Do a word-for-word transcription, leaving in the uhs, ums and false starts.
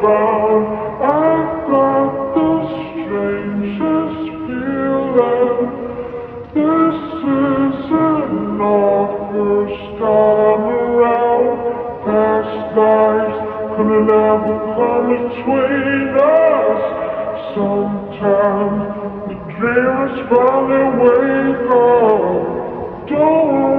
found I got the strangest feeling. This isn't our first time around. Past lives could never come between us. Sometimes the dreamers finally wake up. Don't